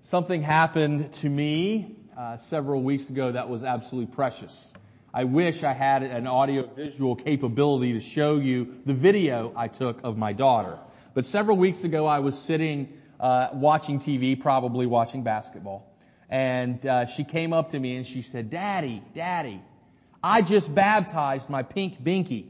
Something happened to me several weeks ago that was absolutely precious. I wish I had an audio-visual capability to show you the video I took of my daughter. But several weeks ago, I was sitting watching TV, probably watching basketball. And she came up to me and she said, Daddy, I just baptized my pink binky.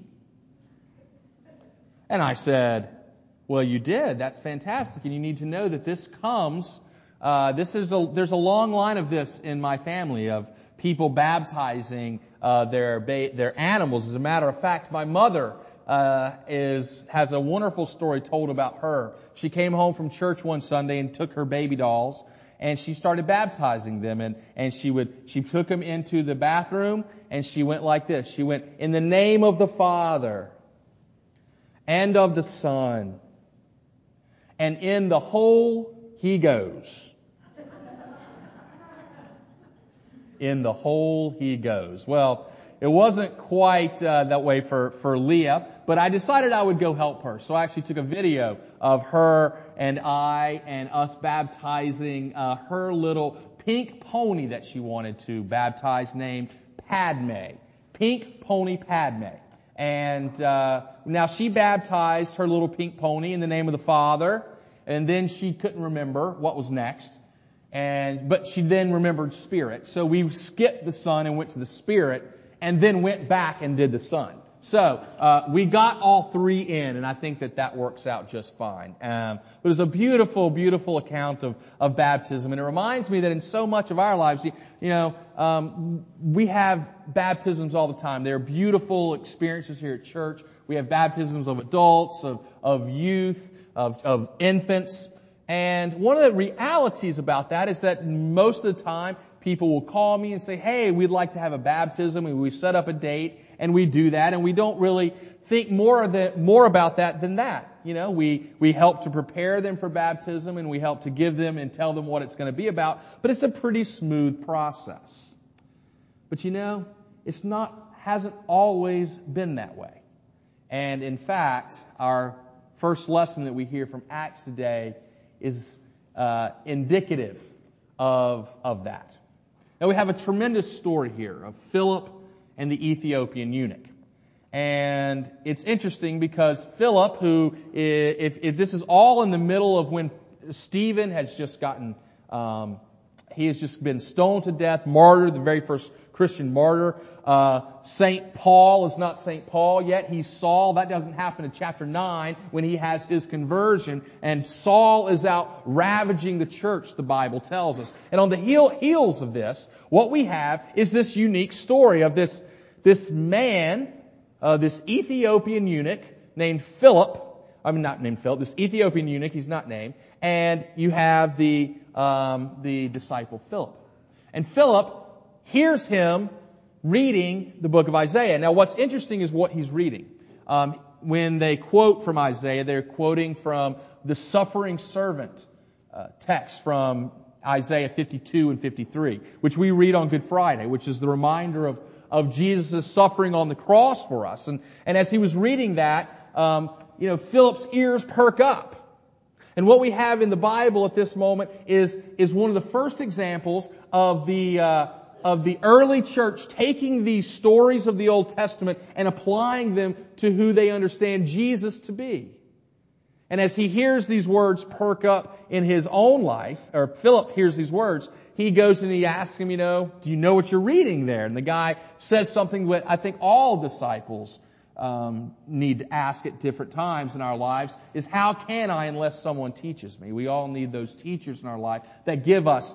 And I said, well, you did. That's fantastic. And you need to know that this comes, there's a long line of this in my family of people baptizing their animals. As a matter of fact, my mother has a wonderful story told about her. She came home from church one Sunday and took her baby dolls, and she started baptizing them. And she took them into the bathroom, and she went like this. She went, in the name of the Father and of the Son, and in the whole He goes. In the hole he goes. Well, it wasn't quite that way for Leah, but I decided I would go help her. So I actually took a video of her and us baptizing her little pink pony that she wanted to baptize named Padme. Pink pony Padme. And now she baptized her little pink pony in the name of the Father, and then she couldn't remember what was next. But she then remembered Spirit. So we skipped the Son and went to the Spirit, and then went back and did the Son. So we got all three in, and I think that works out just fine. It was a beautiful, beautiful account of baptism, and it reminds me that in so much of our lives, we have baptisms all the time. They're beautiful experiences here at church. We have baptisms of adults, of youth, of infants. And one of the realities about that is that most of the time people will call me and say, hey, we'd like to have a baptism, and we set up a date, and we do that, and we don't really think more about that than that. We help to prepare them for baptism, and we help to give them and tell them what it's going to be about, but it's a pretty smooth process. But hasn't always been that way. And in fact, our first lesson that we hear from Acts today is indicative of that. Now we have a tremendous story here of Philip and the Ethiopian eunuch. And it's interesting because Philip, who, if this is all in the middle of when Stephen has just gotten, he has just been stoned to death, martyred, the very first Christian martyr. St. Paul is not St. Paul yet. He's Saul. That doesn't happen in chapter 9 when he has his conversion. And Saul is out ravaging the church, the Bible tells us. And on the heels of this, what we have is this unique story of this man, this Ethiopian eunuch named Philip. Not named Philip. This Ethiopian eunuch, he's not named. And you have the disciple Philip. And Philip hears him reading the book of Isaiah. Now, what's interesting is what he's reading. When they quote from Isaiah, they're quoting from the suffering servant text from Isaiah 52 and 53, which we read on Good Friday, which is the reminder of Jesus' suffering on the cross for us. And as he was reading that, Philip's ears perk up. And what we have in the Bible at this moment is one of the first examples of the early church taking these stories of the Old Testament and applying them to who they understand Jesus to be. And as he hears these words perk up in his own life, or Philip hears these words, he goes and he asks him, do you know what you're reading there? And the guy says something that I think all disciples need to ask at different times in our lives is, how can I unless someone teaches me? We all need those teachers in our life that give us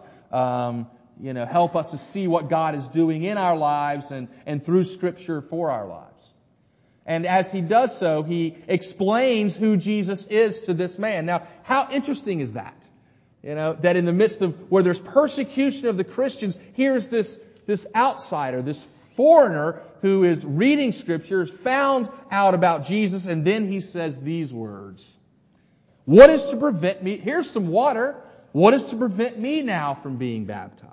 help us to see what God is doing in our lives and through Scripture for our lives. And as he does so, he explains who Jesus is to this man. Now, how interesting is that? That in the midst of where there's persecution of the Christians, here's this outsider, this foreigner who is reading Scripture, found out about Jesus, and then he says these words. What is to prevent me? Here's some water. What is to prevent me now from being baptized?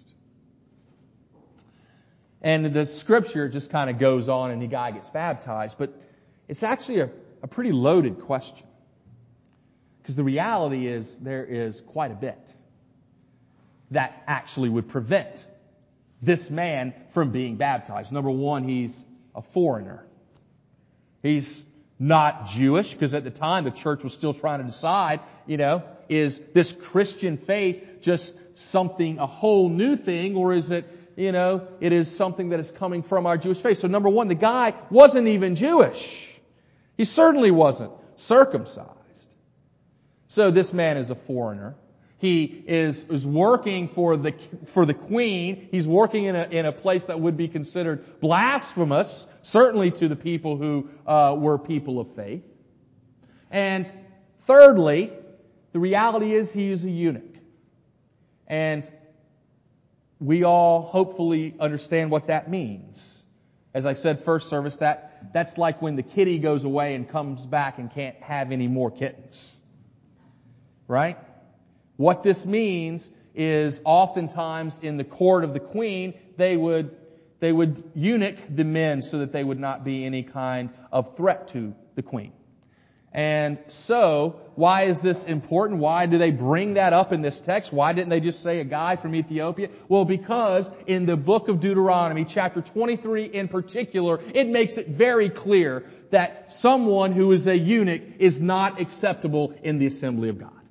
And the Scripture just kind of goes on and the guy gets baptized. But it's actually a pretty loaded question. Because the reality is there is quite a bit. that actually would prevent this man from being baptized. Number one, he's a foreigner. He's not Jewish, because at the time the church was still trying to decide, is this Christian faith just something, a whole new thing, or is it, it is something that is coming from our Jewish faith? So number one, the guy wasn't even Jewish. He certainly wasn't circumcised. So this man is a foreigner. He is working for the queen. He's working in a place that would be considered blasphemous, certainly to the people who were people of faith. And thirdly, the reality is he is a eunuch. And we all hopefully understand what that means. As I said first service, that's like when the kitty goes away and comes back and can't have any more kittens. Right? What this means is oftentimes in the court of the queen, they would eunuch the men so that they would not be any kind of threat to the queen. And so, why is this important? Why do they bring that up in this text? Why didn't they just say a guy from Ethiopia? Well, because in the book of Deuteronomy, chapter 23 in particular, it makes it very clear that someone who is a eunuch is not acceptable in the assembly of God.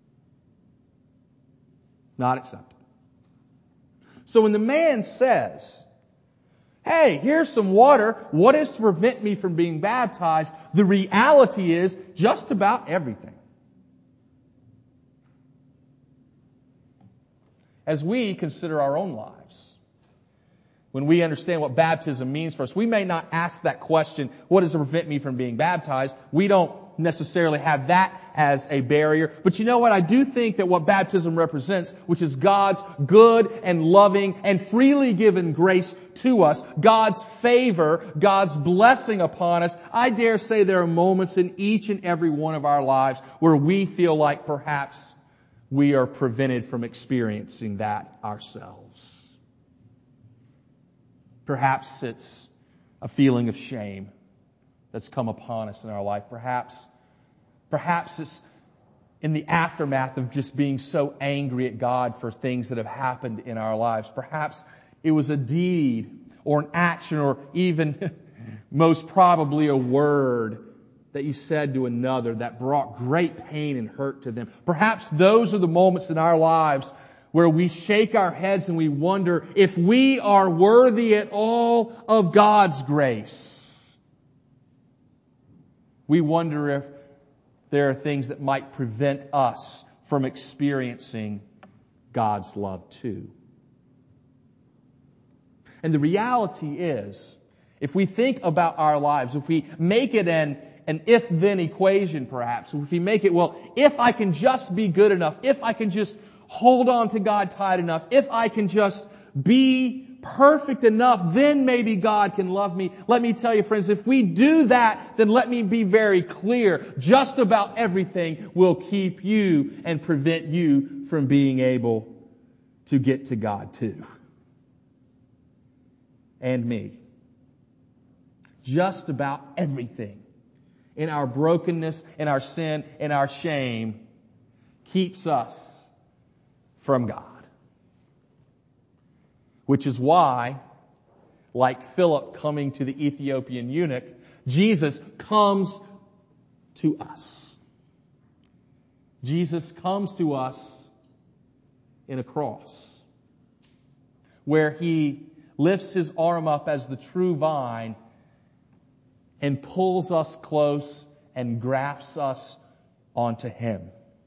Not acceptable. So when the man says, hey, here's some water, what is to prevent me from being baptized? The reality is just about everything. As we consider our own lives, when we understand what baptism means for us, we may not ask that question, what does to prevent me from being baptized? We don't necessarily have that as a barrier. But you know what? I do think that what baptism represents, which is God's good and loving and freely given grace to us, God's favor, God's blessing upon us, I dare say there are moments in each and every one of our lives where we feel like perhaps we are prevented from experiencing that ourselves. Perhaps it's a feeling of shame that's come upon us in our life. Perhaps it's in the aftermath of just being so angry at God for things that have happened in our lives. Perhaps it was a deed or an action or even most probably a word that you said to another that brought great pain and hurt to them. Perhaps those are the moments in our lives where we shake our heads and we wonder if we are worthy at all of God's grace. We wonder if there are things that might prevent us from experiencing God's love too. And the reality is, if we think about our lives, if we make it an if-then equation perhaps, if we make it, well, if I can just be good enough, if I can just hold on to God tight enough, if I can just be perfect enough, then maybe God can love me. Let me tell you, friends, if we do that, then let me be very clear. Just about everything will keep you and prevent you from being able to get to God too. And me. Just about everything in our brokenness, in our sin, in our shame keeps us from God. Which is why, like Philip coming to the Ethiopian eunuch, Jesus comes to us. Jesus comes to us in a cross, where He lifts His arm up as the true vine and pulls us close and grafts us onto Him.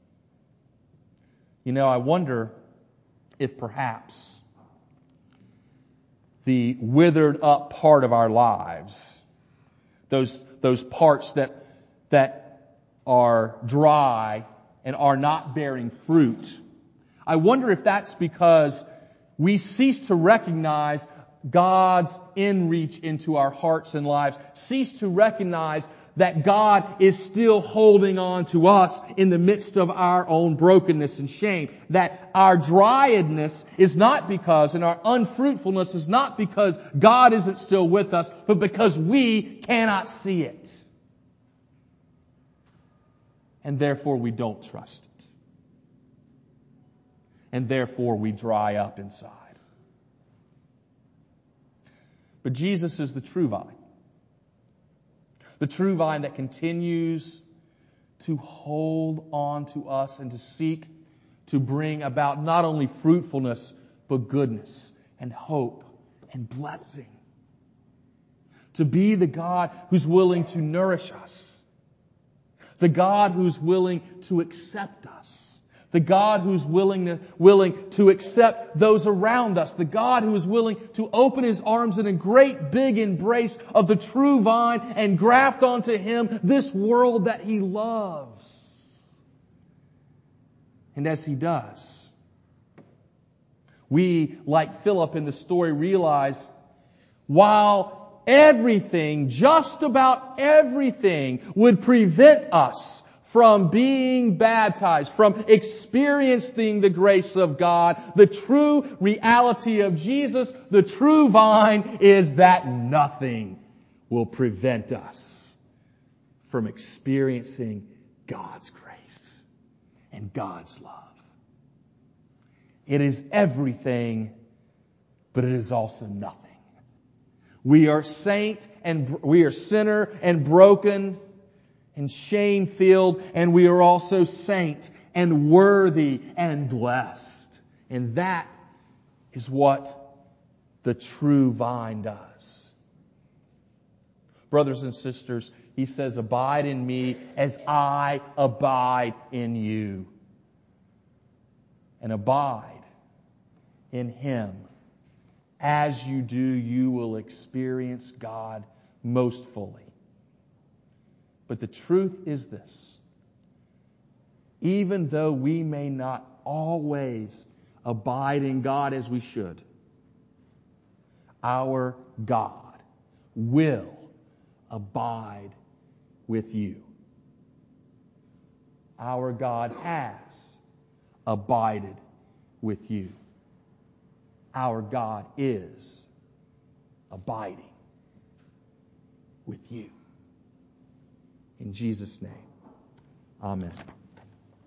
You know, I wonder if perhaps the withered up part of our lives, those parts that are dry and are not bearing fruit, I wonder if that's because we cease to recognize God's inreach into our hearts and lives, cease to recognize that God is still holding on to us in the midst of our own brokenness and shame. That our dryedness is not because, and our unfruitfulness is not because God isn't still with us, but because we cannot see it. And therefore we don't trust it. and therefore we dry up inside. But Jesus is the true vine. The true vine that continues to hold on to us and to seek to bring about not only fruitfulness, but goodness and hope and blessing. To be the God who's willing to nourish us. The God who's willing to accept us. The God who's willing to accept those around us. The God who is willing to open His arms in a great big embrace of the true vine and graft onto Him this world that He loves. And as He does, we, like Philip in the story, realize while everything, just about everything, would prevent us from being baptized, from experiencing the grace of God, the true reality of Jesus, the true vine, is that nothing will prevent us from experiencing God's grace and God's love. It is everything, but it is also nothing. We are we are sinner and broken and shame-filled, and we are also saint and worthy and blessed. And that is what the true vine does. Brothers and sisters, He says, abide in me as I abide in you. And abide in Him. As you do, you will experience God most fully. But the truth is this. Even though we may not always abide in God as we should, our God will abide with you. Our God has abided with you. Our God is abiding with you. In Jesus' name, amen.